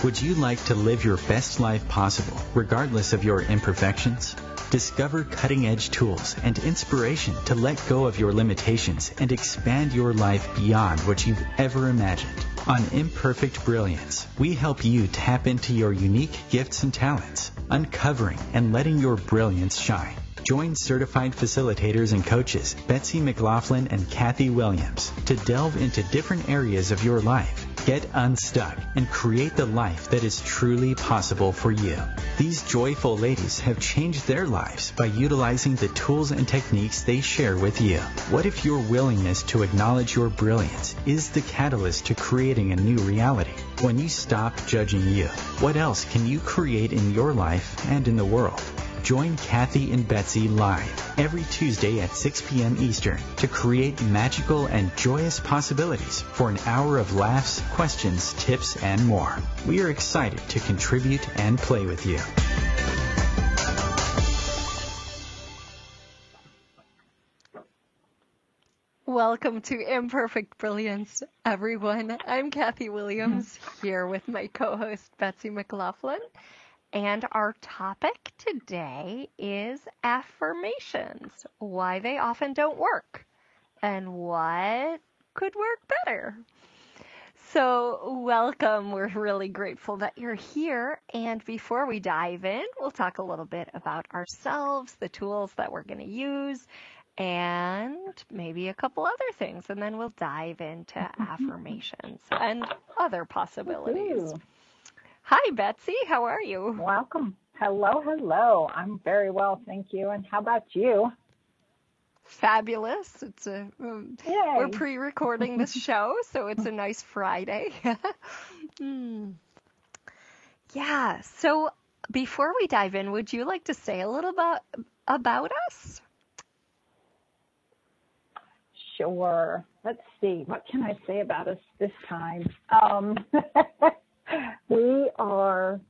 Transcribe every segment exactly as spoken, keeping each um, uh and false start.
Would you like to live your best life possible, regardless of your imperfections? Discover cutting-edge tools and inspiration to let go of your limitations and expand your life beyond what you've ever imagined. On Imperfect Brilliance, we help you tap into your unique gifts and talents, uncovering and letting your brilliance shine. Join certified facilitators and coaches Betsy McLaughlin and Kathy Williams to delve into different areas of your life, get unstuck, and create the life that is truly possible for you. These joyful ladies have changed their lives by utilizing the tools and techniques they share with you. What if your willingness to acknowledge your brilliance is the catalyst to creating a new reality? When you stop judging you, what else can you create in your life and in the world? Join Kathy and Betsy live every Tuesday at six p.m. Eastern to create magical and joyous possibilities for an hour of laughs, questions, tips, and more. We are excited to contribute and play with you. Welcome to Imperfect Brilliance, everyone. I'm Kathy Williams here with my co-host Betsy McLaughlin. And our topic today is affirmations, why they often don't work, and what could work better. So welcome. We're really grateful that you're here. And before we dive in, we'll talk a little bit about ourselves, the tools that we're going to use, and maybe a couple other things. And then we'll dive into affirmations and other possibilities. Ooh. Hi, Betsy. How are you? Welcome. Hello, hello. I'm very well, thank you. And how about you? Fabulous. It's a um, we're pre-recording this show, so it's a nice Friday. hmm. Yeah. So before we dive in, would you like to say a little bit about us? Sure. Let's see. What can I say about us this time? Um, We are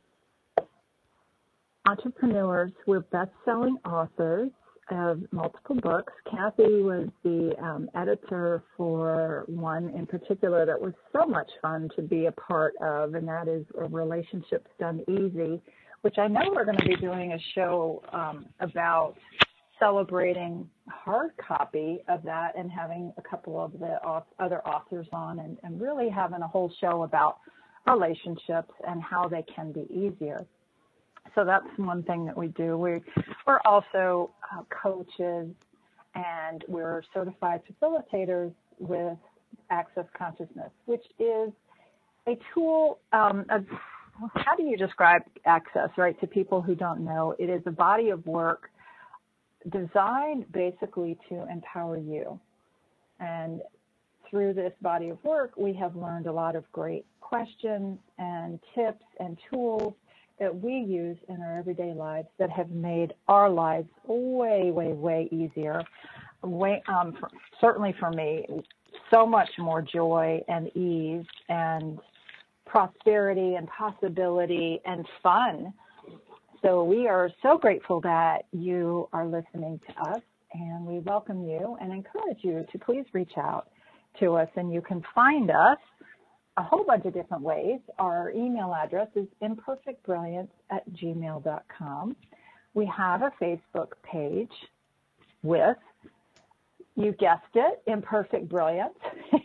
entrepreneurs. We're best-selling authors of multiple books. Kathy was the um, editor for one in particular that was so much fun to be a part of, and that is Relationships Done Easy, which I know we're going to be doing a show um, about celebrating hard copy of that and having a couple of the other authors on and, and really having a whole show about relationships and how they can be easier. So that's one thing that we do. We, we're also uh, coaches, and we're certified facilitators with Access Consciousness, which is a tool um, of, how do you describe Access, right, to people who don't know? It is a body of work designed basically to empower you. And through this body of work, we have learned a lot of great questions and tips and tools that we use in our everyday lives that have made our lives way, way, way easier. Way, um, for, certainly for me, so much more joy and ease and prosperity and possibility and fun. So we are so grateful that you are listening to us, and we welcome you and encourage you to please reach out to us, and you can find us a whole bunch of different ways. Our email address is imperfectbrilliance at gmail dot com. We have a Facebook page with, you guessed it, Imperfect Brilliance.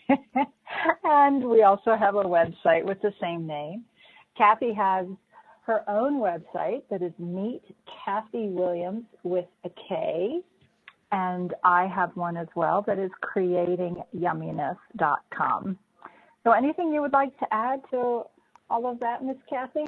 And we also have a website with the same name. Kathy has her own website that is Meet Kathy Williams with a K. And I have one as well that is creating yumminess dot com. So anything you would like to add to all of that, Miss Kathy?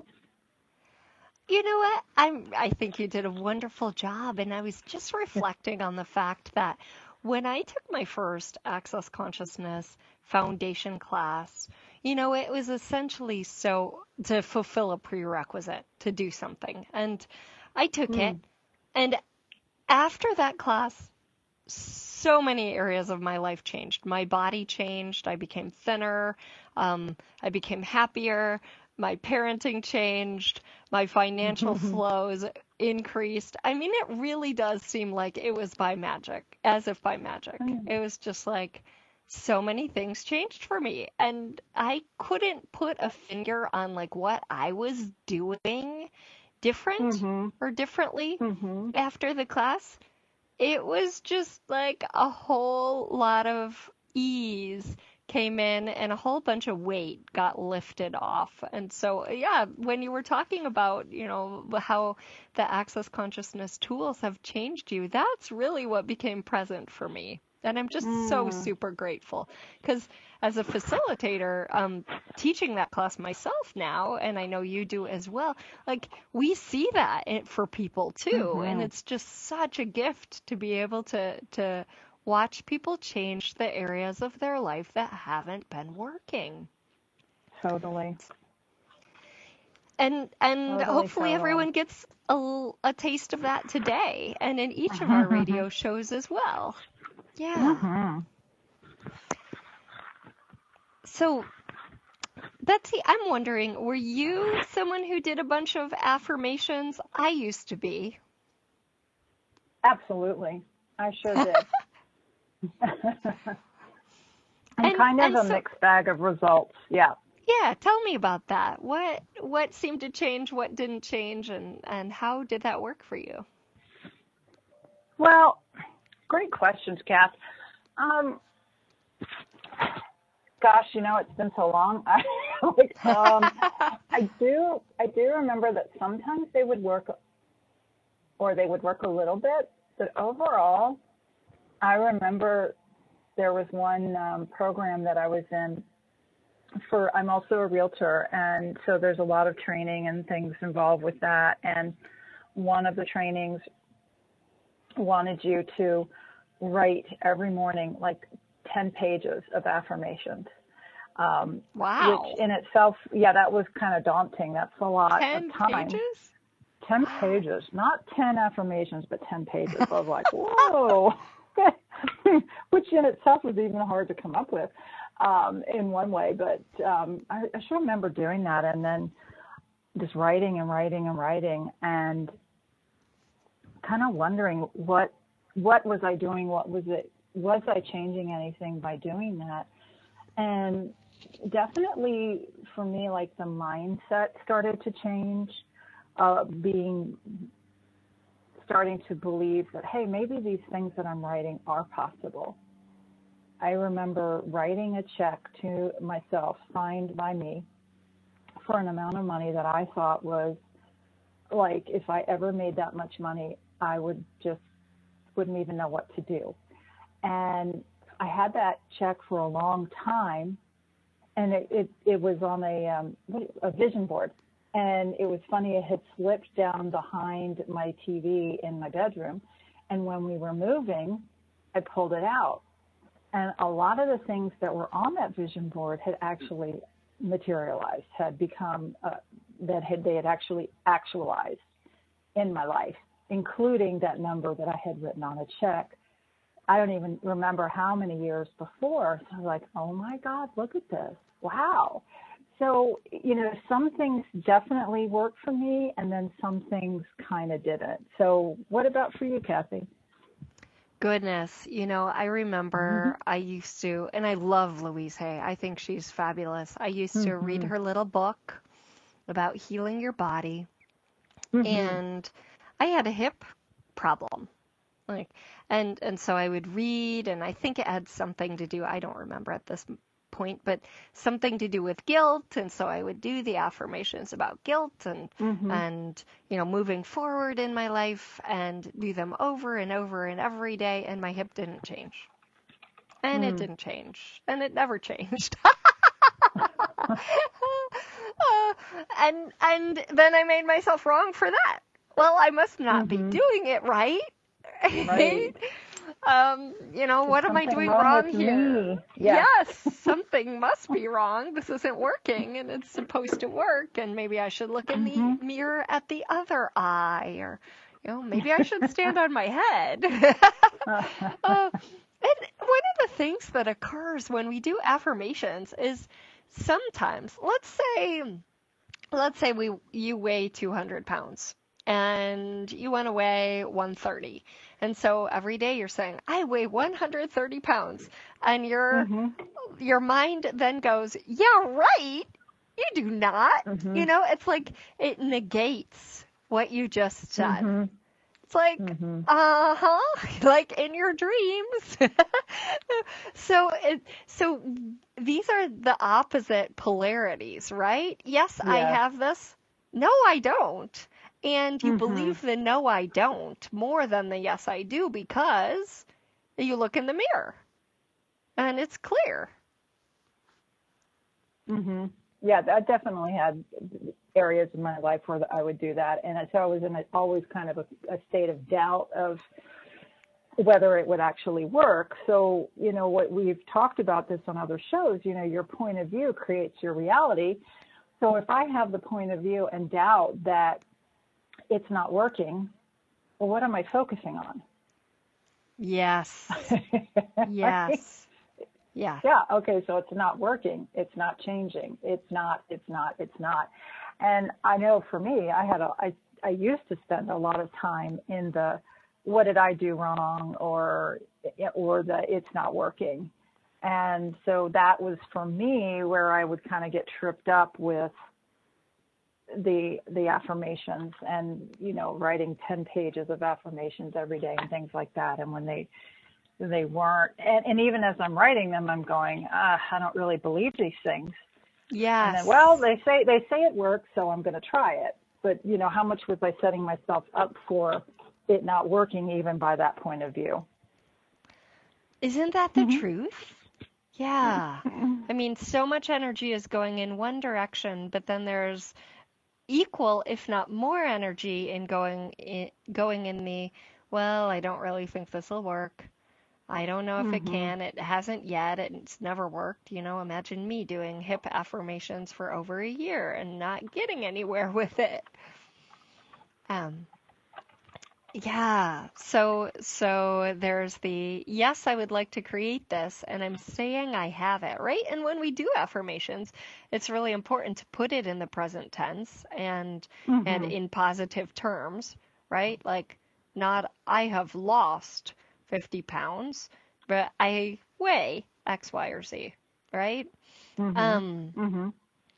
You know what? I'm, I think you did a wonderful job. And I was just reflecting on the fact that when I took my first Access Consciousness foundation class, you know, it was essentially so to fulfill a prerequisite to do something. And I took mm. it. And after that class, so many areas of my life changed. My body changed. I became thinner. Um, I became happier. My parenting changed. My financial flows increased. I mean, it really does seem like it was by magic, as if by magic. Mm. It was just like so many things changed for me. And I couldn't put a finger on like what I was doing different Mm-hmm. or differently Mm-hmm. after the class. It was just like a whole lot of ease came in and a whole bunch of weight got lifted off. And so, yeah, when you were talking about, you know, how the Access Consciousness tools have changed you, that's really what became present for me. And I'm just so Mm. super grateful because as a facilitator, um, teaching that class myself now, and I know you do as well, like we see that in- for people too. And Mm-hmm. it's just such a gift to be able to, to watch people change the areas of their life that haven't been working. Totally. And and Totally, hopefully totally. everyone gets a, l- a taste of that today and in each of our radio shows as well. Yeah. Mm-hmm. So, Betsy, I'm wondering, were you someone who did a bunch of affirmations? I used to be. Absolutely. I sure did. I'm And kind of and a so mixed bag of results. Yeah. yeah, tell me about that. What what seemed to change, what didn't change, and and how did that work for you? Well, great questions, Kath. Um, gosh, you know, it's been so long. I, like, um, I do, I do remember that sometimes they would work, or they would work a little bit, but overall, I remember there was one um, program that I was in for, I'm also a realtor, and so there's a lot of training and things involved with that, and one of the trainings wanted you to write every morning like ten pages of affirmations. Um, Wow. which in itself, yeah, that was kind of daunting. That's a lot ten of time. pages? ten Wow. pages, not ten affirmations, but ten pages. I was like, whoa, which in itself was even hard to come up with um, in one way. But um, I, I sure remember doing that and then just writing and writing and writing and kind of wondering what what was I doing? What was it? Was I changing anything by doing that? And definitely for me, like the mindset started to change, uh, being, starting to believe that, hey, maybe these things that I'm writing are possible. I remember writing a check to myself, signed by me, for an amount of money that I thought was like, if I ever made that much money, I would just, wouldn't even know what to do. And I had that check for a long time, and it, it, it was on a, um, a vision board. And it was funny, it had slipped down behind my T V in my bedroom. And when we were moving, I pulled it out. And a lot of the things that were on that vision board had actually materialized, had become, uh, that had, they had actually actualized in my life, including that number that I had written on a check. I don't even remember how many years before. So I was like, oh my God, look at this. Wow. So, you know, some things definitely worked for me, and then some things kind of didn't. So what about for you, Kathy? Goodness, you know, I remember I used to, and I love Louise Hay. I think she's fabulous. I used to Mm-hmm. read her little book about healing your body, Mm-hmm. and I had a hip problem. Like, and and so I would read, and I think it had something to do, I don't remember at this point, but something to do with guilt, and so I would do the affirmations about guilt and Mm-hmm. and you know moving forward in my life, and do them over and over and every day, and my hip didn't change, and Mm. it didn't change, and it never changed. uh, and and then I made myself wrong for that. Well, I must not Mm-hmm. be doing it right. Right. um, you know, There's what am I something doing wrong wrong with here? me. Yeah. Yes, something must be wrong. This isn't working, and it's supposed to work, and maybe I should look in Mm-hmm. the mirror at the other eye, or, you know, maybe I should stand on my head. uh, and one of the things that occurs when we do affirmations is sometimes, let's say, let's say we you weigh two hundred pounds. and you want to weigh one thirty. And so every day you're saying, I weigh one hundred thirty pounds. And your Mhm. your mind then goes, yeah, right. You do not. You Mhm. know, it's like it negates what you just said. Mhm. It's like, Mhm. uh-huh, like in your dreams. So it, so these are the opposite polarities, right? Yes, I Yes. have this. No, I don't. And you Mhm. believe the no, I don't more than the yes, I do because you look in the mirror and it's clear. Mhm. Yeah, I definitely had areas in my life where I would do that, and so I was in a, always kind of a, a state of doubt of whether it would actually work. So, you know, what we've talked about this on other shows, you know, your point of view creates your reality. So if I have the point of view and doubt that it's not working, well, what am I focusing on? Yes. Right? Yes. Yeah. Yeah, okay, so it's not working. It's not changing. It's not, it's not, it's not. And I know for me, I had a, I, I used to spend a lot of time in the, what did I do wrong, or, or the, it's not working. And so that was for me where I would kind of get tripped up with the, the affirmations and, you know, writing ten pages of affirmations every day and things like that. And when they, they weren't, and, and even as I'm writing them, I'm going, ah, I don't really believe these things. And then, well, Yes. they say they say it works, so I'm going to try it. But you know, how much was I setting myself up for it not working, even by that point of view? Isn't that the Mhm. truth? Yeah. I mean, so much energy is going in one direction, but then there's equal, if not more energy in going in, going in the, well, I don't really think this will work. I don't know if it Mhm. can. It hasn't yet. It's never worked. You know, imagine me doing hip affirmations for over a year and not getting anywhere with it. Um, yeah. So so there's the yes, I would like to create this, and I'm saying I have it, right? And when we do affirmations, it's really important to put it in the present tense and and Mhm. in positive terms, right? Like not I have lost fifty pounds, but I weigh X, Y, or Z, right? Mhm. Um, Mhm.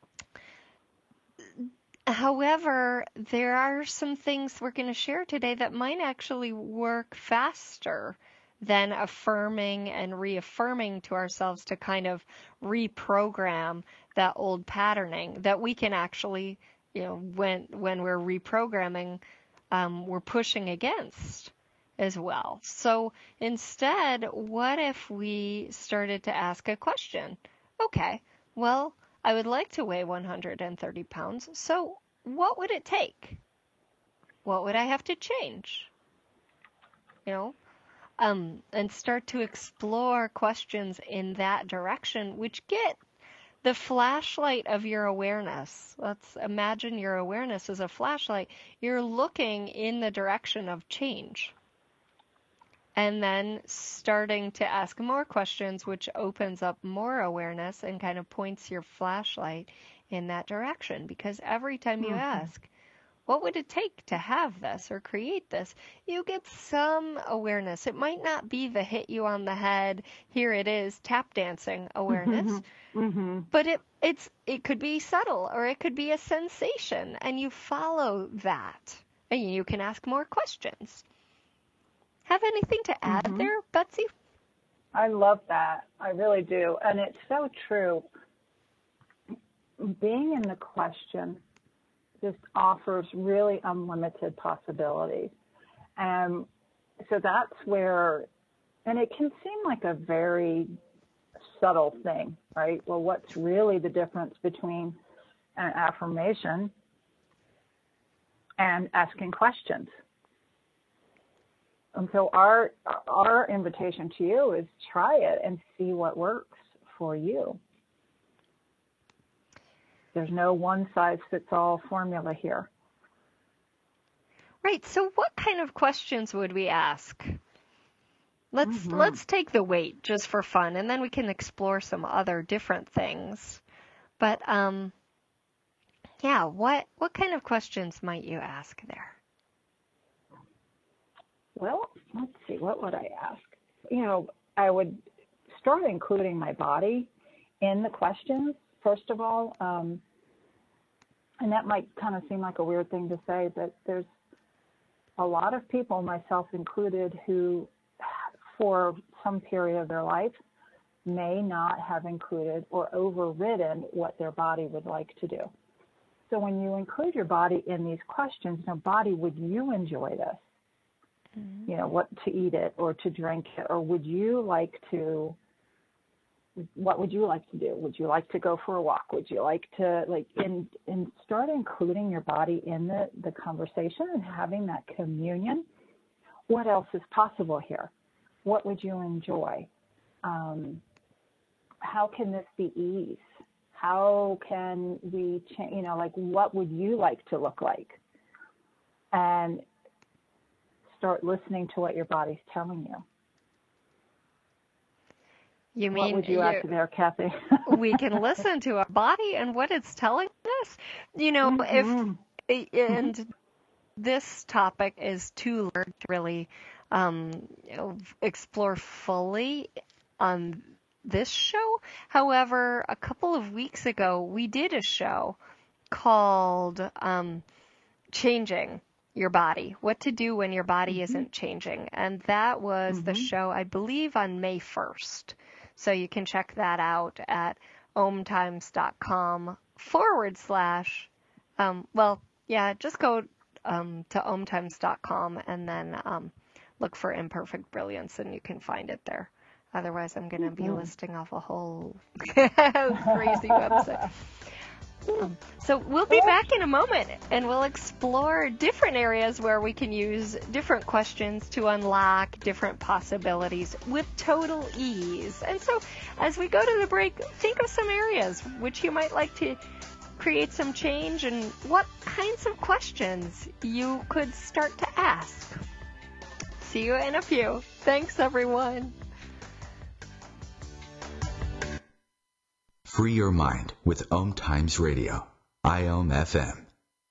However, there are some things we're going to share today that might actually work faster than affirming and reaffirming to ourselves to kind of reprogram that old patterning that we can actually, you know, when when we're reprogramming, um, we're pushing against as well. So instead, what if we started to ask a question? Okay, well, I would like to weigh one hundred thirty pounds. So, what would it take? What would I have to change? You know, um, and start to explore questions in that direction, which get the flashlight of your awareness. Let's imagine your awareness as a flashlight. You're looking in the direction of change. And then starting to ask more questions, which opens up more awareness and kind of points your flashlight in that direction. Because every time you Mhm. ask, what would it take to have this or create this? You get some awareness. It might not be the hit you on the head, here it is, tap dancing awareness, Mhm. Mhm. but it it's it could be subtle or it could be a sensation, and you follow that. And you can ask more questions. Have anything to add Mhm. there, Betsy? I love that. I really do, and it's so true. Being in the question just offers really unlimited possibilities. And so that's where, and it can seem like a very subtle thing, right? Well, what's really the difference between an affirmation and asking questions? And so our our invitation to you is try it and see what works for you. There's no one size fits all formula here. Right. So what kind of questions would we ask? Let's Mm-hmm. let's take the weight just for fun, and then we can explore some other different things. But um, yeah, what what kind of questions might you ask there? Well, let's see, what would I ask? You know, I would start including my body in the questions, first of all. Um, and that might kind of seem like a weird thing to say, but there's a lot of people, myself included, who for some period of their life may not have included or overridden what their body would like to do. So when you include your body in these questions, you know, body, would you enjoy this? Mm-hmm. You know, what to eat it or to drink it, or would you like to, what would you like to do? Would you like to go for a walk? Would you like to, like, in, in start including your body in the, the conversation and having that communion? What else is possible here? What would you enjoy? Um, how can this be ease? How can we change, you know, like, what would you like to look like? And start listening to what your body's telling you. You mean, what would you, you add to there, Kathy? We can listen to our body and what it's telling us. You know, mm-hmm. if, and mm-hmm. this topic is too large to really um, you know, explore fully on this show. However, a couple of weeks ago, we did a show called um, Changing Your Body, What to Do When Your Body mm-hmm. Isn't Changing. And that was mm-hmm. the show, I believe, on May first. So you can check that out at omtimes.com forward slash, um, well, yeah, just go um, to omtimes.com and then um, look for Imperfect Brilliance and you can find it there. Otherwise, I'm going to be mm-hmm. listing off a whole crazy website. Um, so we'll be back in a moment, and we'll explore different areas where we can use different questions to unlock different possibilities with total ease. And so as we go to the break, think of some areas which you might like to create some change and what kinds of questions you could start to ask. See you in a few. Thanks, everyone. Free your mind with Om Times Radio, I O M F M.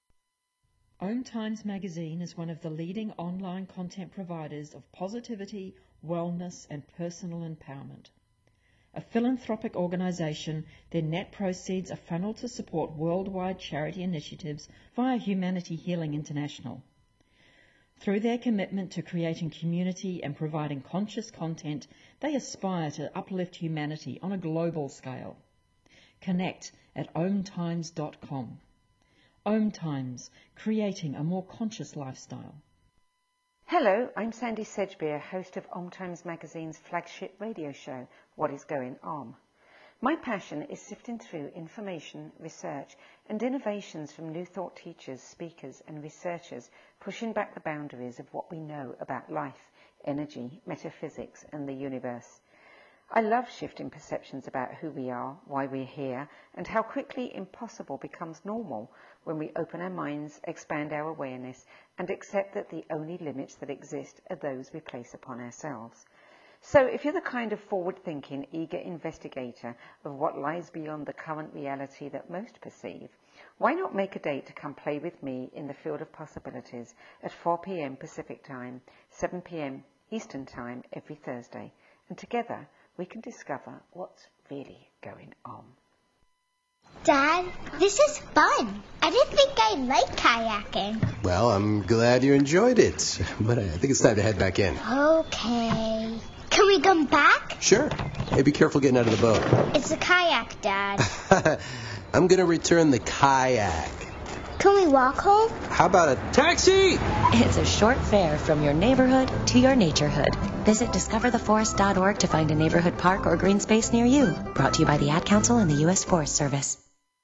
Om Times Magazine is one of the leading online content providers of positivity, wellness, and personal empowerment. A philanthropic organisation, their net proceeds are funneled to support worldwide charity initiatives via Humanity Healing International. Through their commitment to creating community and providing conscious content, they aspire to uplift humanity on a global scale. Connect at om times dot com. Om Times, creating a more conscious lifestyle. Hello, I'm Sandy Sedgbeer, host of Om Times Magazine's flagship radio show, What is Going On? My passion is sifting through information, research, and innovations from new thought teachers, speakers, and researchers, pushing back the boundaries of what we know about life, energy, metaphysics, and the universe. I love shifting perceptions about who we are, why we're here, and how quickly impossible becomes normal when we open our minds, expand our awareness, and accept that the only limits that exist are those we place upon ourselves. So if you're the kind of forward-thinking, eager investigator of what lies beyond the current reality that most perceive, why not make a date to come play with me in the field of possibilities at four p.m. Pacific Time, seven p.m. Eastern Time every Thursday, and together we can discover what's really going on. Dad, this is fun. I didn't think I'd like kayaking. Well, I'm glad you enjoyed it, but I think it's time to head back in. Okay. Can we come back? Sure. Hey, be careful getting out of the boat. It's a kayak, Dad. I'm going to return the kayak. Can we walk home? How about a taxi? It's a short fare from your neighborhood to your naturehood. Visit discover the forest dot org to find a neighborhood park or green space near you. Brought to you by the Ad Council and the U S Forest Service.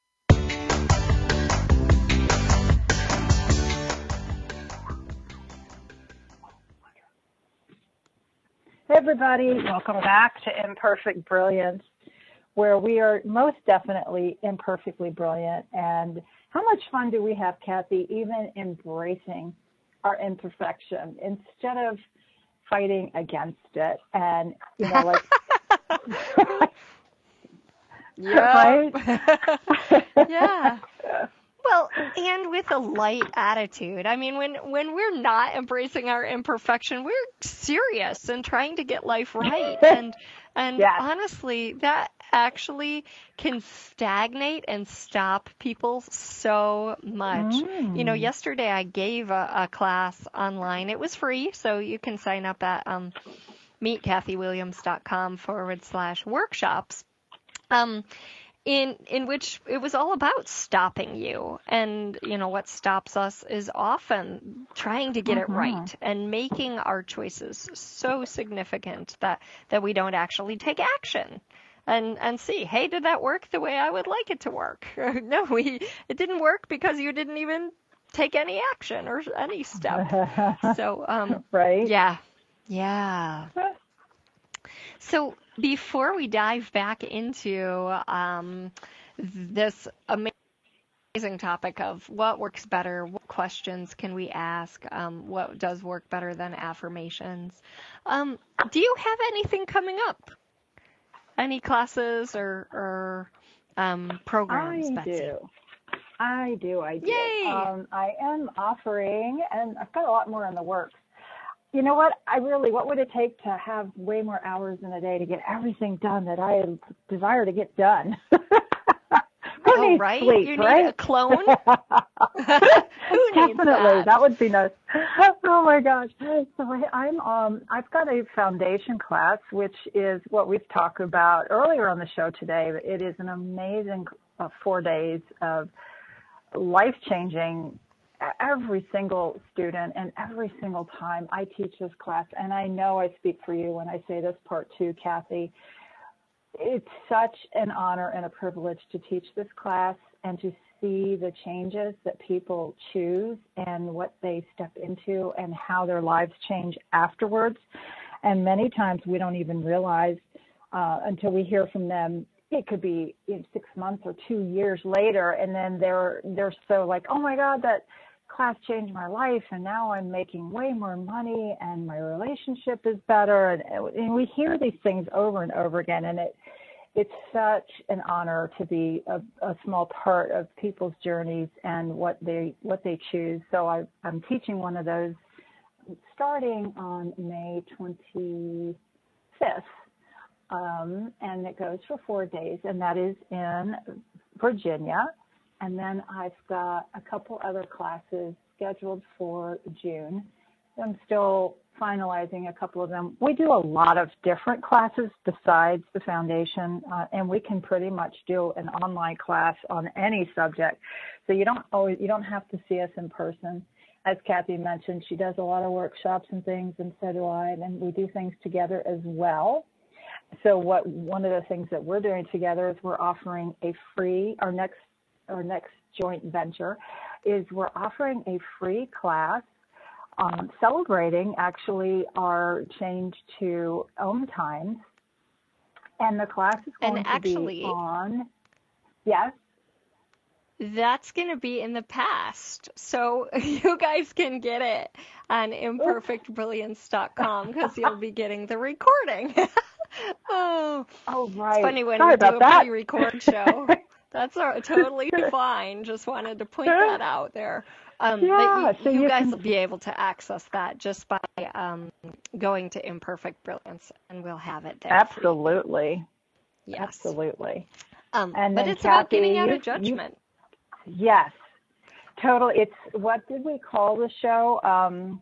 Hey everybody, welcome back to Imperfect Brilliance, where we are most definitely imperfectly brilliant. And how much fun do we have, Kathy, even embracing our imperfection instead of fighting against it? And, you know, like, yeah. Right? Yeah. Well, and with a light attitude. I mean, when when we're not embracing our imperfection, we're serious and trying to get life right. And and Yes. honestly, that actually can stagnate and stop people so much. Mm. You know, yesterday I gave a, a class online. It was free, so you can sign up at um, meetkathywilliams.com forward slash workshops. Um, in in which it was all about stopping you. And, you know, what stops us is often trying to get it Mhm. right and making our choices so significant that, that we don't actually take action. And and see, hey, did that work the way I would like it to work? No, we it didn't work because you didn't even take any action or any step. So, um, Right. yeah, yeah. So before we dive back into um, this amazing topic of what works better, what questions can we ask, um, what does work better than affirmations, um, do you have anything coming up? Any classes or, or um, programs, I Betsy? do. I do. I do. Yay! Um, I am offering, and I've got a lot more in the works. You know what? I really, what would it take to have way more hours in a day to get everything done that I desire to get done? Who Oh, needs right? sleep, You need right? a clone? Who needs Definitely, that? that would be nice. Oh my gosh! So I, I'm um I've got a foundation class, which is what we've talked about earlier on the show today. It is an amazing uh, four days of life changing. Every single student and every single time I teach this class, and I know I speak for you when I say this part too, Kathy. It's such an honor and a privilege to teach this class and to see the changes that people choose and what they step into and how their lives change afterwards. And many times we don't even realize uh, until we hear from them. It could be in six months or two years later, and then they're they're so like, oh my God, that class changed my life, and now I'm making way more money, and my relationship is better. And, and we hear these things over and over again, and it it's such an honor to be a, a small part of people's journeys and what they what they choose. So I, I'm teaching one of those starting on May twenty-fifth. Um, and it goes for four days, and that is in Virginia. And then I've got a couple other classes scheduled for June. I'm still finalizing a couple of them. We do a lot of different classes besides the foundation, uh, and we can pretty much do an online class on any subject. So you don't always, you don't have to see us in person. As Kathy mentioned, she does a lot of workshops and things, and so do I, and we do things together as well. So what one of the things that we're doing together is we're offering a free, our next our next joint venture is we're offering a free class um, celebrating actually our change to Om Times. And the class is going And to actually, be on, yes? that's going to be in the past. So you guys can get it on imperfect brilliance dot com because you'll be getting the recording. Oh, oh, right. It's funny when Sorry we do a that. pre-record show. That's uh, totally fine. Just wanted to point that out there. Um, yeah, but you, so you you guys can... will be able to access that just by um, going to Imperfect Brilliance, and we'll have it there. Absolutely. Yes. Absolutely. Um, and but then it's Kathy, about getting out you, of judgment. You, yes. Totally. It's, what did we call the show? Um,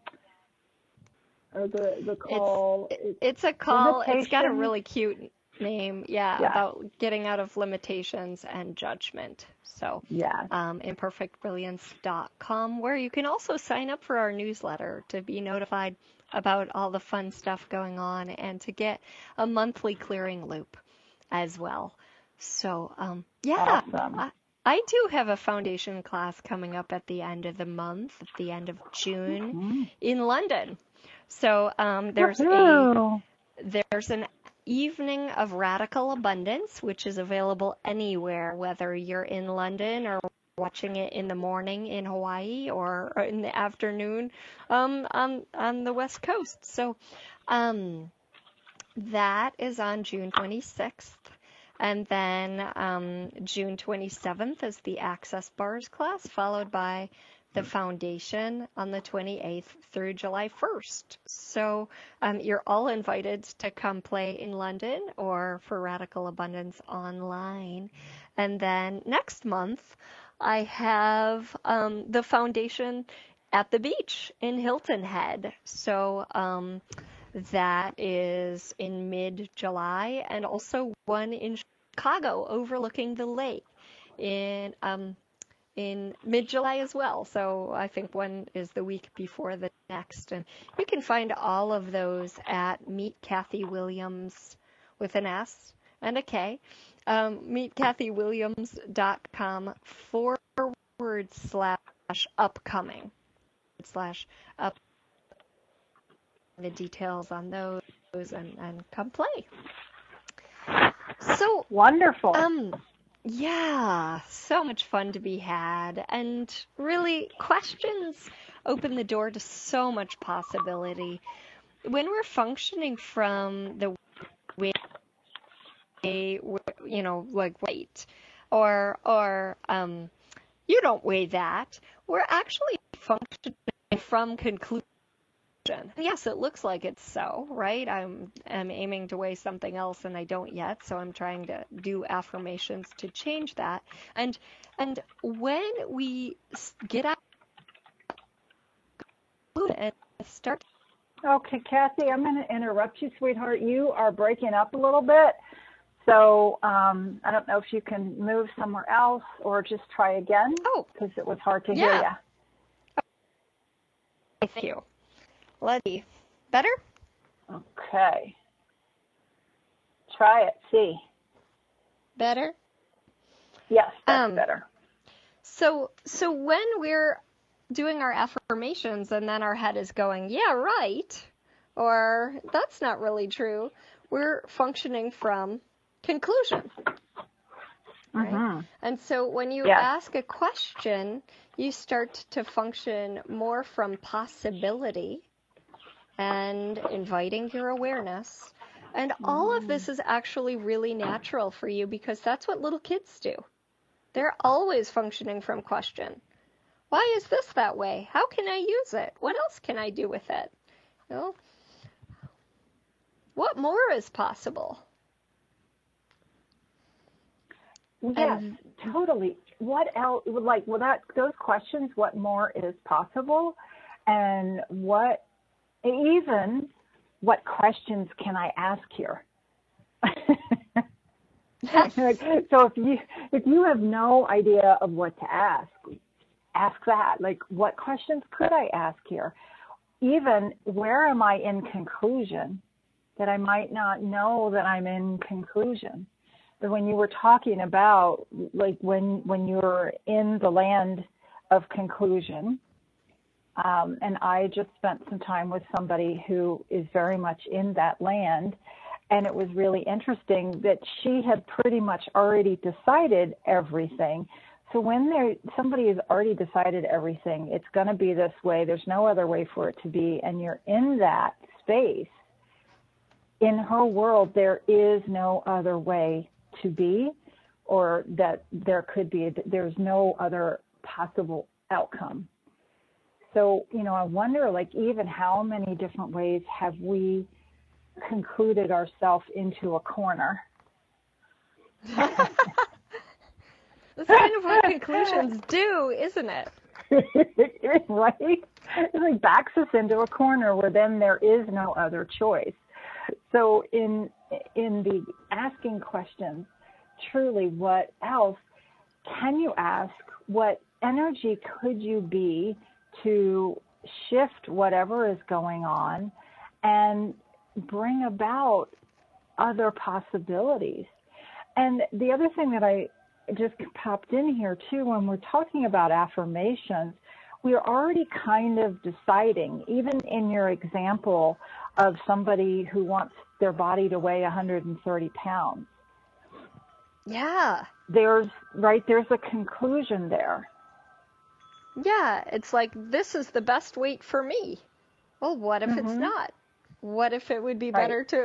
or the, the call? It's, it's a call. Limitation. It's got a really cute name. Yeah, yeah. about getting out of limitations and judgment. So, yeah. um, imperfect brilliance dot com, where you can also sign up for our newsletter to be notified about all the fun stuff going on and to get a monthly clearing loop as well. So, um, yeah, awesome. I, I do have a foundation class coming up at the end of the month, at the end of June, mm-hmm. in London. So um, there's a there's an evening of radical abundance, which is available anywhere, whether you're in London or watching it in the morning in Hawaii or in the afternoon um, on on the West Coast. So um, that is on June twenty-sixth. And then um, June twenty-seventh is the Access Bars class, followed by the Foundation on the twenty-eighth through July first. So um, you're all invited to come play in London or for Radical Abundance online. And then next month, I have um, the Foundation at the beach in Hilton Head. So um, that is in mid-July, and also one in Chicago overlooking the lake in um, in mid-July as well. So I think one is the week before the next. And you can find all of those at Meet Kathy Williams with an S and a K. Um, meet kathy williams dot com forward slash upcoming slash up the details on those and, and come play. So wonderful. Um, yeah, so much fun to be had, and really questions open the door to so much possibility. When we're functioning from the way, you know, like weight, or or um, you don't weigh that, we're actually functioning from conclusion. Yes, it looks like it's so, right? I'm I'm aiming to weigh something else and I don't yet, so I'm trying to do affirmations to change that. And and when we get out and start. Okay, Kathy, I'm going to interrupt you, sweetheart. You are breaking up a little bit, so um, I don't know if you can move somewhere else or just try again. Oh, because it was hard to yeah. hear you. Thank you. Let's see. Better? Okay. Try it. See. Better? Yes, that's um, better. So, so when we're doing our affirmations and then our head is going, yeah, right, or that's not really true, we're functioning from conclusion. Right? Mm-hmm. And so when you yes. ask a question, you start to function more from possibility and inviting your awareness. And all of this is actually really natural for you because that's what little kids do. They're always functioning from question. Why is this that way? How can I use it? What else can I do with it? You know, what more is possible? Yes, and, totally. What else, like, well, that, those questions, what more is possible? And what, even, what questions can I ask here? So if you, if you have no idea of what to ask, ask that. Like, what questions could I ask here? Even, where am I in conclusion that I might not know that I'm in conclusion? But when you were talking about, like, when when you're in the land of conclusion, um, and I just spent some time with somebody who is very much in that land, and it was really interesting that she had pretty much already decided everything. So when there somebody has already decided everything, it's going to be this way, there's no other way for it to be, and you're in that space, in her world, there is no other way to be, or that there could be, there's no other possible outcome. So, you know, I wonder, like, even how many different ways have we concluded ourselves into a corner? That's kind of what conclusions do, isn't it? Right? It like backs us into a corner where then there is no other choice. So in in the asking questions, truly, what else can you ask? What energy could you be to shift whatever is going on and bring about other possibilities? And the other thing that I just popped in here too, when we're talking about affirmations, we're already kind of deciding, even in your example of somebody who wants their body to weigh one hundred thirty pounds. Yeah. There's, right, there's a conclusion there. Yeah, it's like, this is the best weight for me. Well, what if mm-hmm. it's not? What if it would be better right. to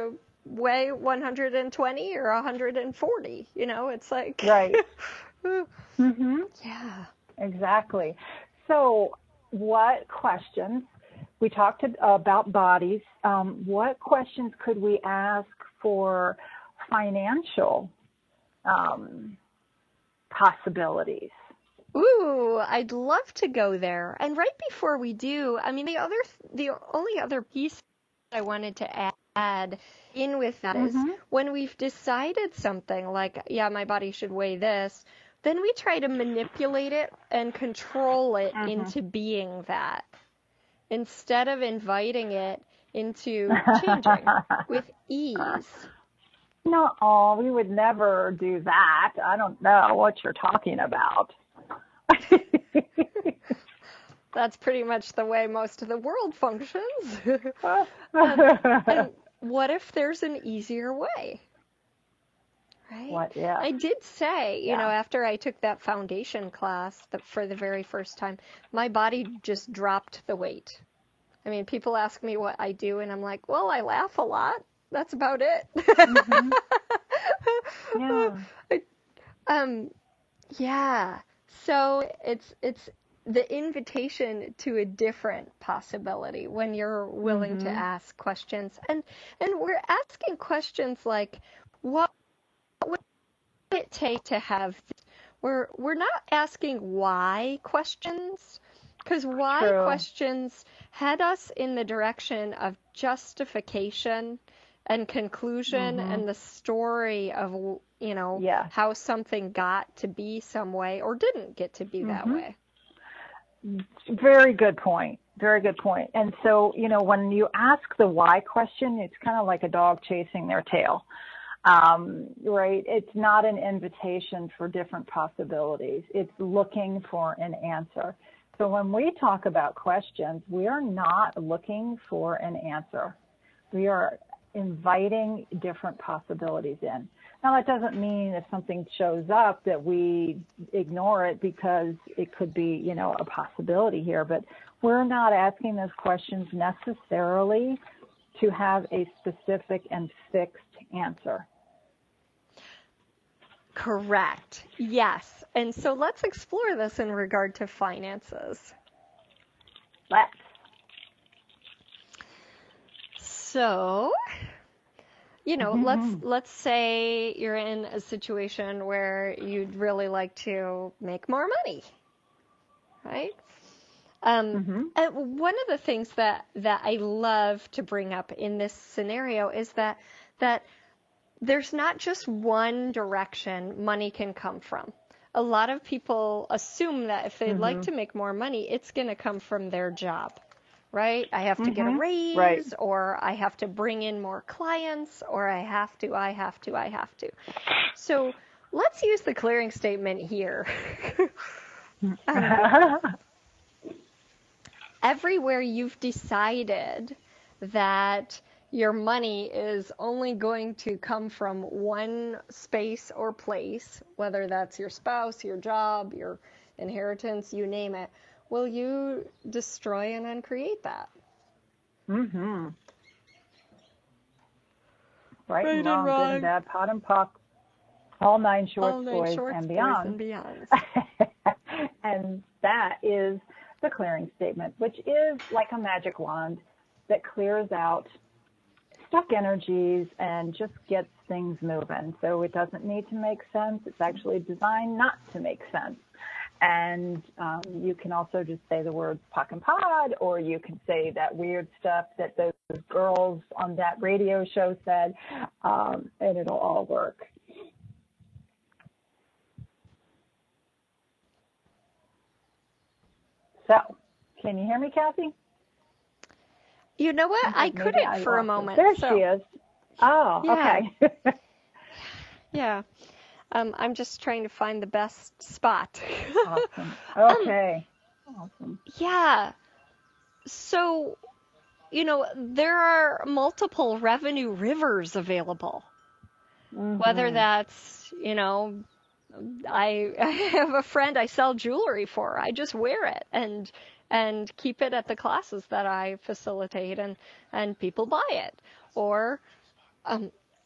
weigh one hundred twenty or one hundred forty? You know, it's like... Right. mm-hmm. Yeah. Exactly. So what questions, we talked about bodies, um, what questions could we ask for financial um, possibilities? Ooh, I'd love to go there. And right before we do, I mean, the other, the only other piece I wanted to add in with that mm-hmm. is when we've decided something like, yeah, my body should weigh this, then we try to manipulate it and control it mm-hmm. into being that, instead of inviting it into changing with ease. No, we would never do that. I don't know what you're talking about. That's pretty much the way most of the world functions. um, and what if there's an easier way? Right? What, yeah. I did say, you yeah. know, after I took that foundation class the, for the very first time, my body just dropped the weight. I mean, people ask me what I do, and I'm like, well, I laugh a lot. That's about it. mm-hmm. Yeah. I, um, yeah. So it's it's the invitation to a different possibility when you're willing mm-hmm. to ask questions, and and we're asking questions like, what would it take to have? This? We're we're not asking why questions, because why True. questions head us in the direction of justification and conclusion mm-hmm. and the story of, you know, yeah. how something got to be some way or didn't get to be mm-hmm. that way. Very good point. Very good point. And so, you know, when you ask the why question, it's kind of like a dog chasing their tail, um, right? It's not an invitation for different possibilities. It's looking for an answer. So when we talk about questions, we are not looking for an answer. We are inviting different possibilities in. Now, that doesn't mean if something shows up that we ignore it because it could be, you know, a possibility here, but we're not asking those questions necessarily to have a specific and fixed answer. Correct. Yes. And so let's explore this in regard to finances. Let's. So, you know, mm-hmm. let's let's say you're in a situation where you'd really like to make more money, right? Um, mm-hmm. and one of the things that, that I love to bring up in this scenario is that that there's not just one direction money can come from. A lot of people assume that if they'd mm-hmm. like to make more money, it's going to come from their job. Right? I have to mm-hmm. get a raise, right. or I have to bring in more clients, or I have to, I have to, I have to. So let's use the clearing statement here. um, everywhere you've decided that your money is only going to come from one space or place, whether that's your spouse, your job, your inheritance, you name it, will you destroy and uncreate that? Mm-hmm. Right, right and wrong, wrong, good and bad, pot and puck, all nine shorts, all nine boys, shorts, and boys beyond. and beyond. And that is the clearing statement, which is like a magic wand that clears out stuck energies and just gets things moving. So it doesn't need to make sense. It's actually designed not to make sense. And um, you can also just say the words pock and pod, or you can say that weird stuff that those girls on that radio show said, um, and it'll all work. So, can you hear me, Kathy? You know what? I, I couldn't I for a moment. There so. she is. Oh, yeah. okay. Yeah. Um, I'm just trying to find the best spot. Awesome. Okay. Um, awesome. Yeah. So, you know, there are multiple revenue rivers available. Mm-hmm. Whether that's, you know, I, I have a friend I sell jewelry for. I just wear it and and keep it at the classes that I facilitate, and, and people buy it. Or um,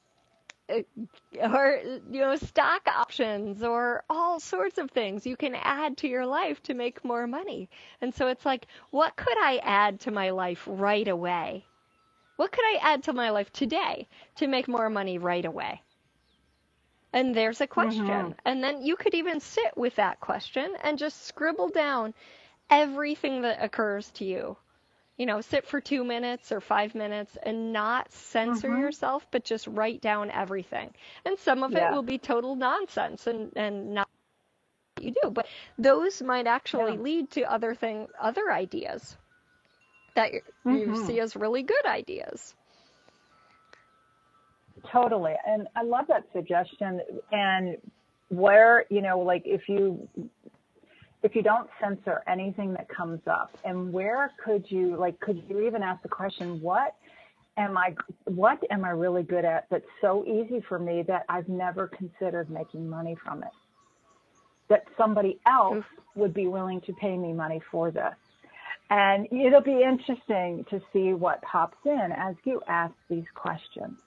or, you know, stock options or all sorts of things you can add to your life to make more money. And so it's like, what could I add to my life right away? What could I add to my life today to make more money right away? And there's a question. Mm-hmm. And then you could even sit with that question and just scribble down everything that occurs to you. You know, sit for two minutes or five minutes and not censor mm-hmm. yourself, but just write down everything. And some of yeah. it will be total nonsense and, and not what you do. But those might actually yeah. lead to other thing, other ideas that you mm-hmm. see as really good ideas. Totally. And I love that suggestion. And where, you know, like if you if you don't censor anything that comes up, and where could you, like, could you even ask the question, what am I, what am I really good at that's so easy for me that I've never considered making money from it? That somebody else would be willing to pay me money for this. And it'll be interesting to see what pops in as you ask these questions.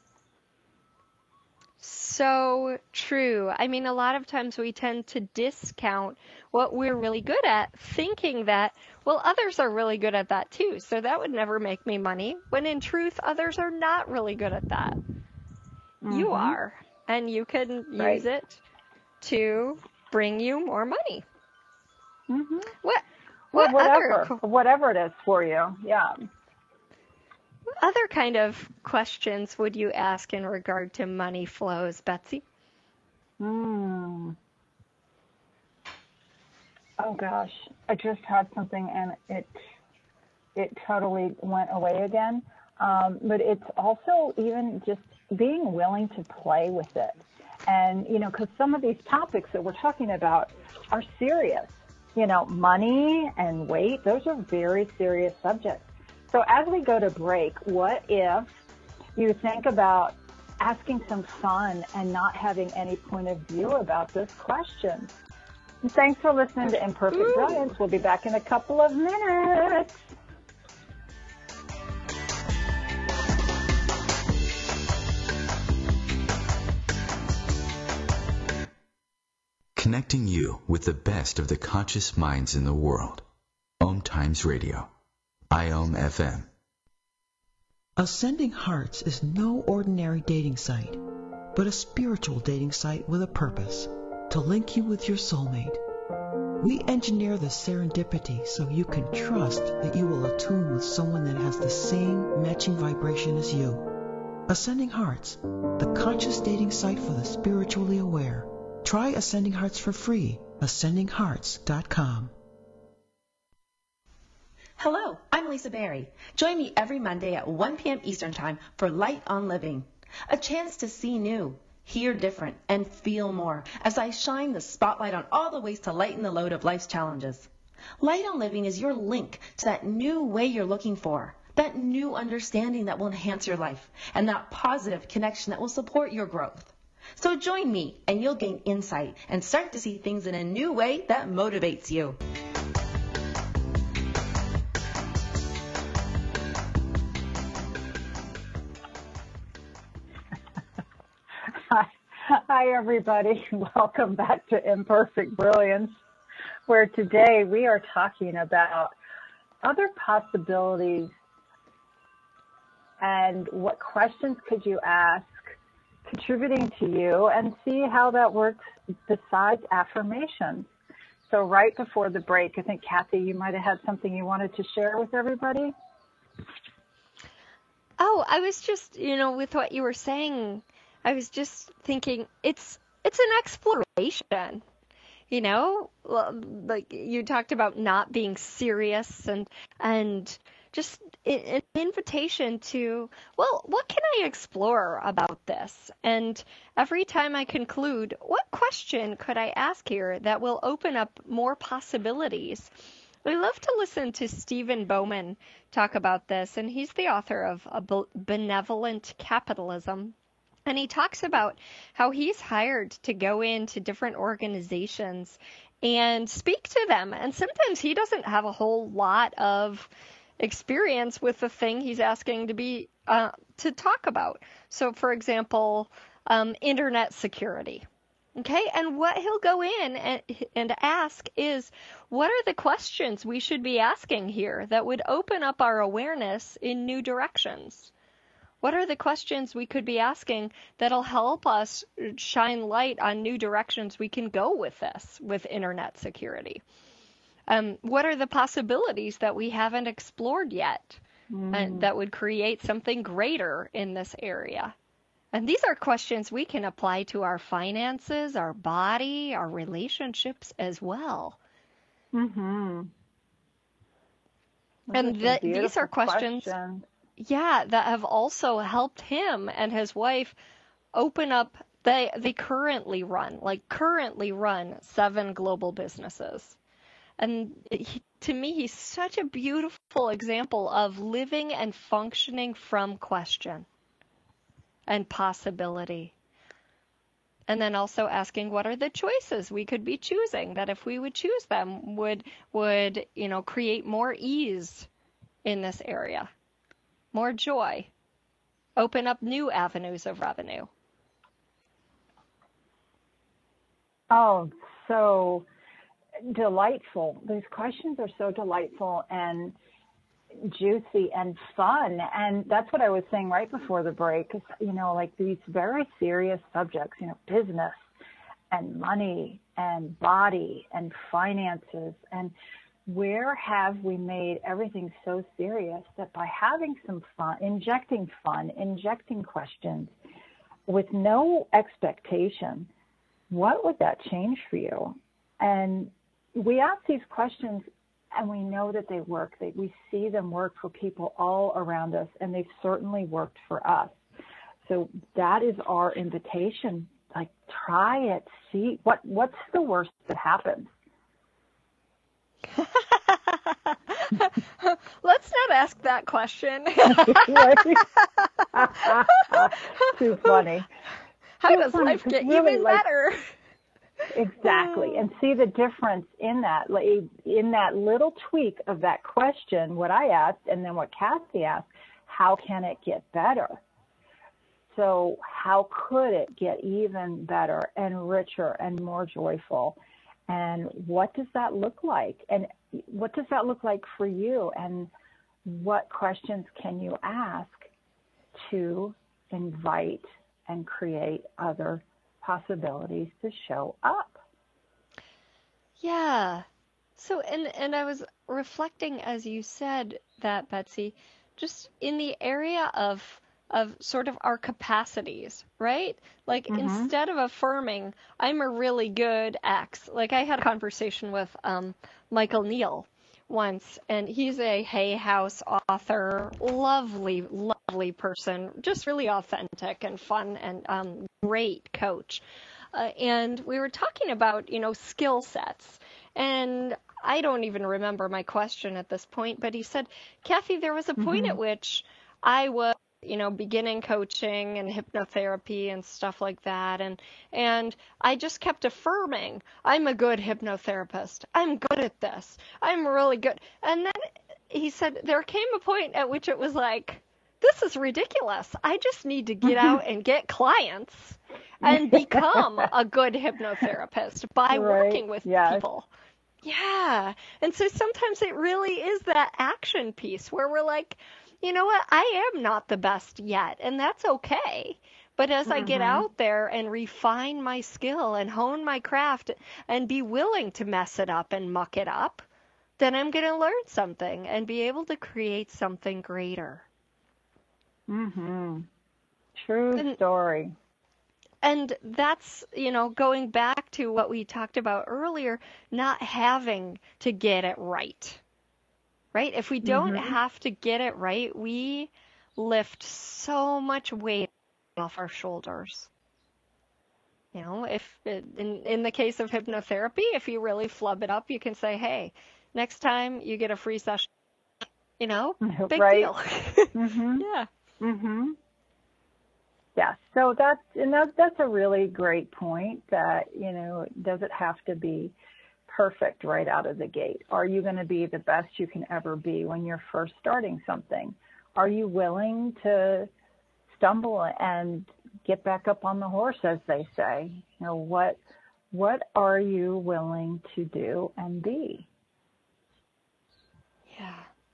So true. I mean, a lot of times we tend to discount what we're really good at, thinking that, well, others are really good at that too, so that would never make me money, when in truth, others are not really good at that. Mm-hmm. You are, and you can right. use it to bring you more money. Mm-hmm. What, what what whatever, other, whatever it is for you, yeah. What other kind of questions would you ask in regard to money flows, Betsy? Hmm. Oh gosh, I just had something and it it totally went away again. Um, but it's also even just being willing to play with it, and you know, because some of these topics that we're talking about are serious. You know, money and weight; those are very serious subjects. So as we go to break, what if you think about asking some fun and not having any point of view about this question? And thanks for listening to Imperfect Ooh. Brilliance. We'll be back in a couple of minutes. Connecting you with the best of the conscious minds in the world. Om Times Radio. I O M F M. Ascending Hearts is no ordinary dating site, but a spiritual dating site with a purpose, to link you with your soulmate. We engineer the serendipity so you can trust that you will attune with someone that has the same matching vibration as you. Ascending Hearts, the conscious dating site for the spiritually aware. Try Ascending Hearts for free, ascending hearts dot com. Hello, I'm Lisa Berry. Join me every Monday at one p.m. Eastern Time for Light on Living, a chance to see new, hear different, and feel more as I shine the spotlight on all the ways to lighten the load of life's challenges. Light on Living is your link to that new way you're looking for, that new understanding that will enhance your life, and that positive connection that will support your growth. So join me and you'll gain insight and start to see things in a new way that motivates you. Hi, everybody. Welcome back to Imperfect Brilliance, where today we are talking about other possibilities and what questions could you ask contributing to you, and see how that works besides affirmations. So right before the break, I think, Kathy, you might have had something you wanted to share with everybody. Oh, I was just, you know, with what you were saying, I was just thinking it's it's an exploration, you know, like you talked about not being serious and and just an invitation to, well, what can I explore about this? And every time I conclude, what question could I ask here that will open up more possibilities? I love to listen to Stephen Bowman talk about this, and he's the author of A Benevolent Capitalism. And he talks about how he's hired to go into different organizations and speak to them. And sometimes he doesn't have a whole lot of experience with the thing he's asking to be uh, to talk about. So, for example, um, internet security. Okay, and what he'll go in and, and ask is, what are the questions we should be asking here that would open up our awareness in new directions? What are the questions we could be asking that'll help us shine light on new directions we can go with this, with internet security? Um, what are the possibilities that we haven't explored yet mm. and that would create something greater in this area? And these are questions we can apply to our finances, our body, our relationships as well. Mm-hmm. And th- these are questions, question. yeah, that have also helped him and his wife open up. They they currently run, like currently run seven global businesses. And he, to me, he's such a beautiful example of living and functioning from question and possibility. And then also asking, what are the choices we could be choosing that if we would choose them would, would, you know, create more ease in this area, more joy, open up new avenues of revenue. Oh, so delightful. These questions are so delightful and juicy and fun. And that's what I was saying right before the break. Is, you know, like these very serious subjects, you know, business and money and body and finances. And where have we made everything so serious that by having some fun, injecting fun, injecting questions with no expectation, what would that change for you? And we ask these questions and we know that they work. That we see them work for people all around us, and they've certainly worked for us. So that is our invitation. Like, try it. See what what's the worst that happens. Let's not ask that question. Too funny. How Too does funny, life get really, even like, better? Exactly. And see the difference in that, like, in that little tweak of that question, what I asked and then what Kathy asked, how can it get better? So how could it get even better and richer and more joyful? And what does that look like? And what does that look like for you? And what questions can you ask to invite and create other possibilities to show up? Yeah. So, and, and I was reflecting as you said that, Betsy, just in the area of of sort of our capacities, right? Like mm-hmm. instead of affirming, I'm a really good X, like I had a conversation with um, Michael Neal once, and he's a Hay House author, lovely, lovely person, just really authentic and fun and um, great coach. Uh, and we were talking about, you know, skill sets. And I don't even remember my question at this point, but he said, Kathy, there was a point mm-hmm. at which I was, you know, beginning coaching and hypnotherapy and stuff like that. And, and I just kept affirming, I'm a good hypnotherapist. I'm good at this. I'm really good. And then he said, there came a point at which it was like, this is ridiculous. I just need to get out and get clients and become a good hypnotherapist by right. working with yes. people. Yeah. And so sometimes it really is that action piece where we're like, you know what, I am not the best yet, and that's okay. But as mm-hmm. I get out there and refine my skill and hone my craft and be willing to mess it up and muck it up, then I'm going to learn something and be able to create something greater. Mm-hmm. True and, story. And that's, you know, going back to what we talked about earlier, not having to get it right. Right? If we don't mm-hmm. have to get it right, we lift so much weight off our shoulders. You know, if in, in the case of hypnotherapy, if you really flub it up, you can say, hey, next time you get a free session, you know, big right. deal. mm-hmm. Yeah. Mm-hmm. Yeah. So that's, and that, that's a really great point that, you know, does it have to be perfect right out of the gate? Are you going to be the best you can ever be when you're first starting something? Are you willing to stumble and get back up on the horse, as they say. You know, what what are you willing to do and be? Yeah.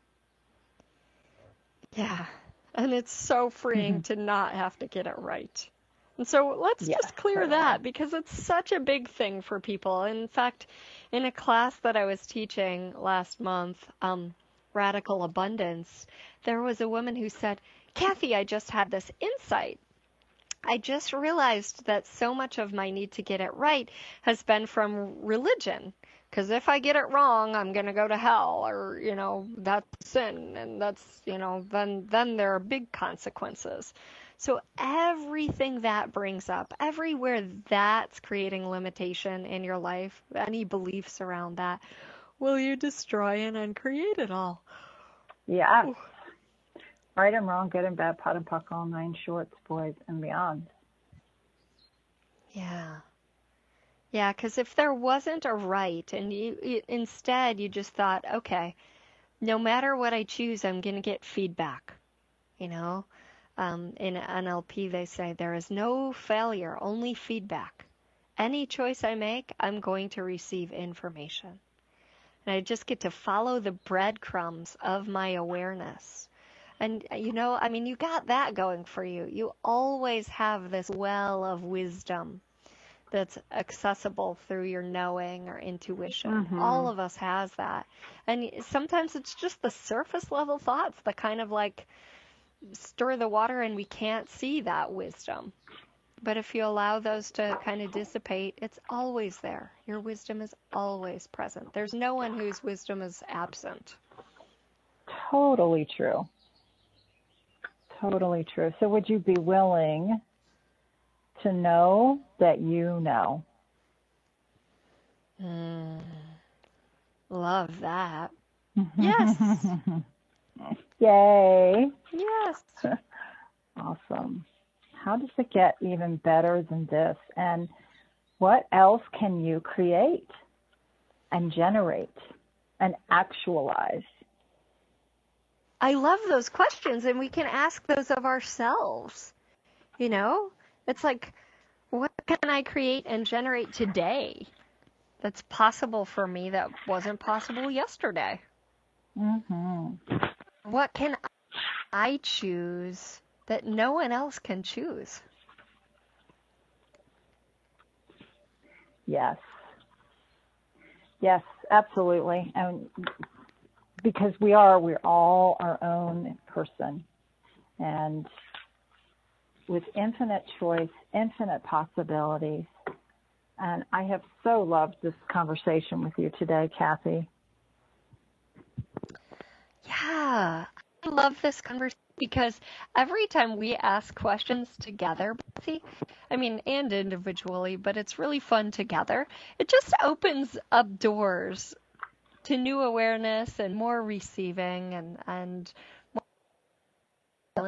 Yeah. And it's so freeing Mm-hmm. to not have to get it right. And so let's Yes, just clear certainly. that, because it's such a big thing for people. In fact, in a class that I was teaching last month, um, Radical Abundance, there was a woman who said, Kathy, I just had this insight. I just realized that so much of my need to get it right has been from religion. Because if I get it wrong, I'm going to go to hell, or, you know, that's sin, and that's, you know, then then there are big consequences. So everything that brings up, everywhere that's creating limitation in your life, any beliefs around that, will you destroy and uncreate it all? Yeah. Ooh. Right and wrong, good and bad, pot and puck, all nine shorts, boys and beyond. Yeah. Yeah, because if there wasn't a right, and you, you instead you just thought, okay, no matter what I choose, I'm going to get feedback, you know? Um, in N L P, they say there is no failure, only feedback. Any choice I make, I'm going to receive information. And I just get to follow the breadcrumbs of my awareness. And, you know, I mean, you got that going for you. You always have this well of wisdom that's accessible through your knowing or intuition. Mm-hmm. All of us has that. And sometimes it's just the surface level thoughts that kind of like stir the water and we can't see that wisdom. But if you allow those to kind of dissipate, it's always there. Your wisdom is always present. There's no one whose wisdom is absent. Totally true. Totally true. So would you be willing to know that you know? Mm, love that. Yes. Yay. Yes. Awesome. How does it get even better than this? And what else can you create and generate and actualize? I love those questions, and we can ask those of ourselves. You know, it's like, what can I create and generate today that's possible for me that wasn't possible yesterday? Mm-hmm. What can I choose that no one else can choose? Yes. Yes, absolutely. And because we are, we're all our own person. And with infinite choice, infinite possibilities. And I have so loved this conversation with you today, Kathy. Yeah, I love this conversation because every time we ask questions together, Betsy, I mean, and individually, but it's really fun together, it just opens up doors to new awareness and more receiving and, and more.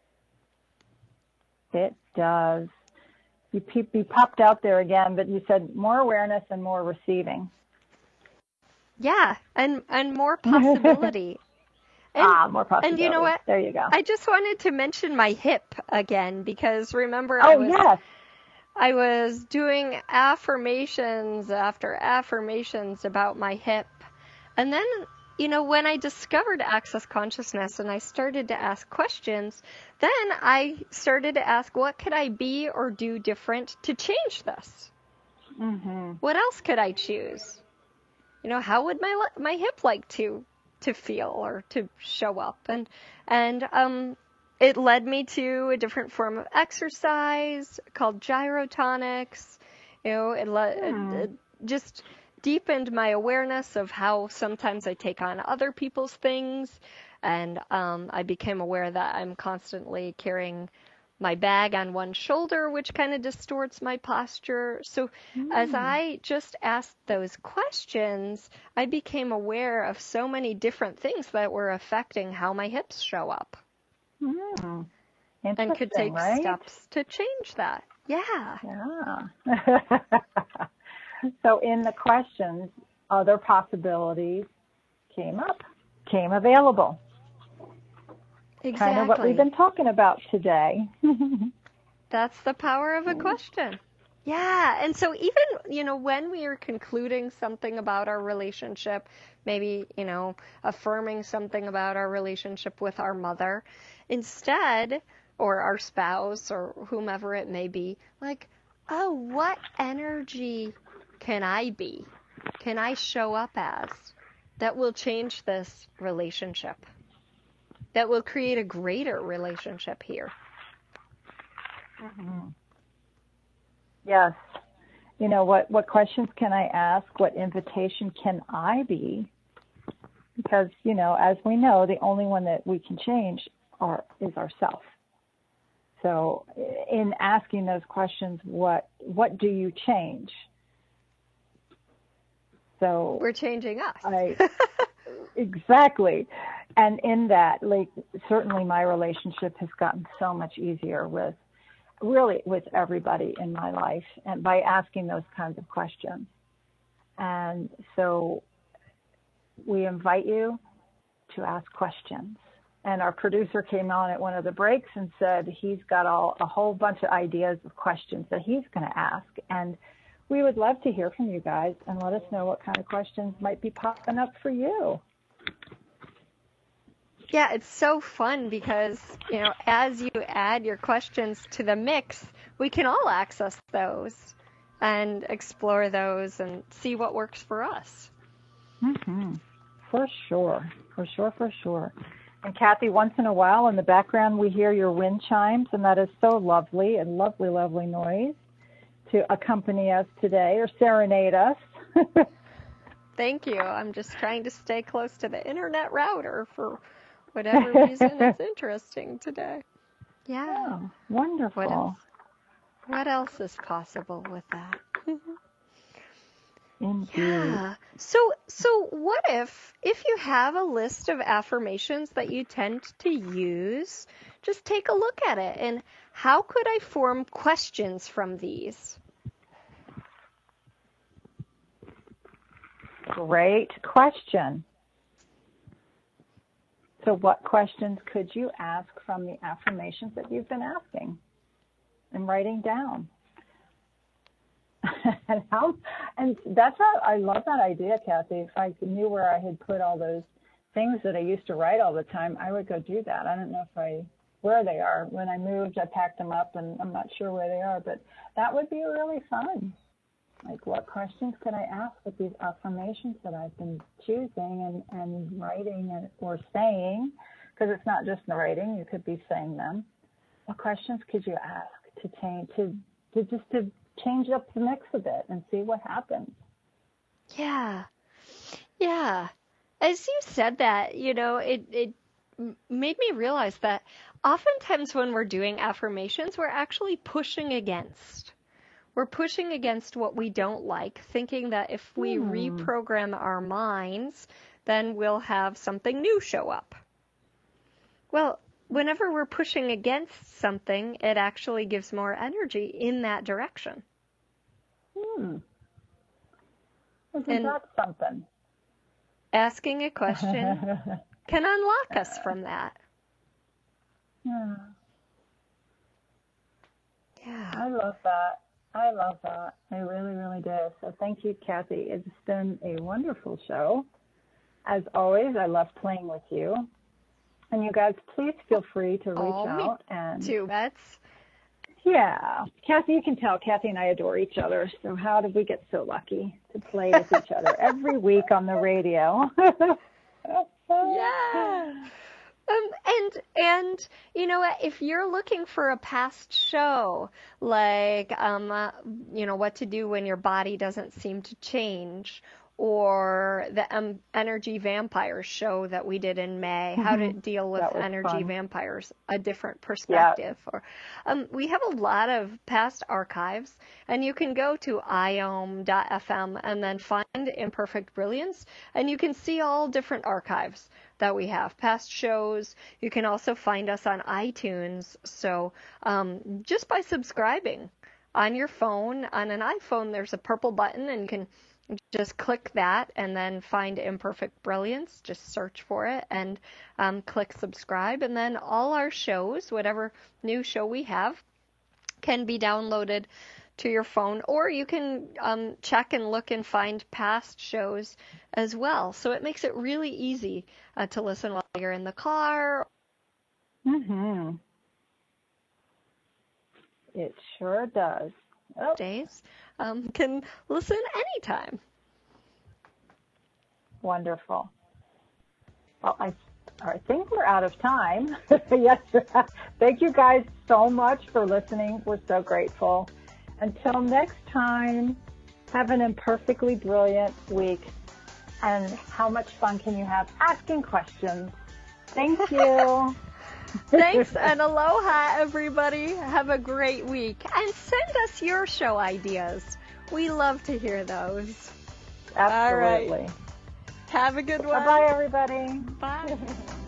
It does. You, pe- you popped out there again, but you said more awareness and more receiving. Yeah, and, and more possibility. And, ah, more possibility. And you know what? There you go. I just wanted to mention my hip again because remember oh, I was yes. I was doing affirmations after affirmations about my hip. And then, you know, when I discovered Access Consciousness and I started to ask questions, then I started to ask, what could I be or do different to change this? Mm-hmm. What else could I choose? You know, how would my my hip like to to feel or to show up? And and um, it led me to a different form of exercise called gyrotonics. You know, it, le- hmm. it, it just deepened my awareness of how sometimes I take on other people's things, and um, I became aware that I'm constantly carrying my bag on one shoulder, which kind of distorts my posture. So mm. as I just asked those questions, I became aware of so many different things that were affecting how my hips show up. Mm. And could take right? steps to change that. Yeah. Yeah. So in the questions, other possibilities came up, came available. Exactly. Kind of what we've been talking about today. That's the power of a question. Yeah, and so even, you know, when we are concluding something about our relationship, maybe, you know, affirming something about our relationship with our mother, instead, or our spouse or whomever it may be, like, oh, what energy can I be? Can I show up as that will change this relationship? That will create a greater relationship here. Mm-hmm. Yes. You know, what, what questions can I ask? What invitation can I be? Because, you know, as we know, the only one that we can change are, is ourselves. So in asking those questions, what what do you change? So we're changing us. I, exactly. And in that, like, certainly my relationship has gotten so much easier with really with everybody in my life, and by asking those kinds of questions. And so we invite you to ask questions. And our producer came on at one of the breaks and said he's got all a whole bunch of ideas of questions that he's going to ask. And we would love to hear from you guys and let us know what kind of questions might be popping up for you. Yeah, it's so fun because, you know, as you add your questions to the mix, we can all access those and explore those and see what works for us. Mm-hmm. For sure. For sure, for sure. And Kathy, once in a while in the background we hear your wind chimes, and that is so lovely, a lovely, lovely noise to accompany us today or serenade us. Thank you. I'm just trying to stay close to the internet router for whatever reason it's interesting today. Yeah. Oh, wonderful. What else, what else is possible with that? Indeed. Yeah. So, so what if, if you have a list of affirmations that you tend to use, just take a look at it and how could I form questions from these? Great question. So what questions could you ask from the affirmations that you've been asking and writing down? and how, and that's how I love that idea, Kathy. If I knew where I had put all those things that I used to write all the time, I would go do that. I don't know if I, where they are. When I moved, I packed them up and I'm not sure where they are, but that would be really fun. Like, what questions could I ask with these affirmations that I've been choosing and, and writing and, or saying? Because it's not just the writing, you could be saying them. What questions could you ask to change, to, to just to change up the mix a bit and see what happens? Yeah. Yeah. As you said that, you know, it, it made me realize that oftentimes when we're doing affirmations, we're actually pushing against. We're pushing against what we don't like, thinking that if we hmm. reprogram our minds, then we'll have something new show up. Well, whenever we're pushing against something, it actually gives more energy in that direction. Hmm. Isn't that something? Asking a question can unlock us from that. Yeah. Yeah. I love that. I love that. I really, really do. So thank you, Kathy. It's been a wonderful show. As always, I love playing with you. And you guys, please feel free to reach oh, out. And too, Bets. Yeah. Kathy, you can tell Kathy and I adore each other. So how did we get so lucky to play with each other every week on the radio? Yeah. Um, and, and, you know, if you're looking for a past show, like, um, uh, you know, what to do when your body doesn't seem to change, or the um, Energy Vampires show that we did in May, mm-hmm. how to deal with energy fun. vampires, a different perspective. Yeah. Or, um, we have a lot of past archives, and you can go to i o m dot f m and then find Imperfect Brilliance, and you can see all different archives that we have, past shows. You can also find us on iTunes. So um, just by subscribing on your phone, on an iPhone, there's a purple button, and you can just click that and then find Imperfect Brilliance. Just search for it and um, click subscribe. And then all our shows, whatever new show we have, can be downloaded to your phone, or you can um, check and look and find past shows as well. So it makes it really easy uh, to listen while you're in the car. Mm-hmm. It sure does. Oh. Days um, can listen anytime. Wonderful. Well, I, I think we're out of time. Yes. Thank you guys so much for listening. We're so grateful. Until next time, have an imperfectly brilliant week. And how much fun can you have asking questions? Thank you. Thanks and aloha, everybody. Have a great week. And send us your show ideas. We love to hear those. Absolutely. All right. Have a good one. Bye-bye, everybody. Bye.